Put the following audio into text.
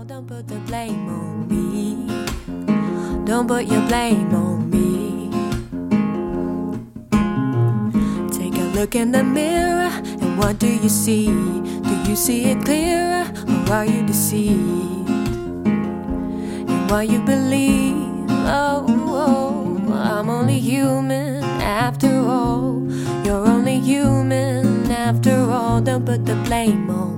don't put the blame on me. Don't put your blame on me. Take a look in the mirror, and what do you see? Do you see it clearer, or are you deceived in what you believe? I'm only human after all. You're only human after all. Don't put the blame on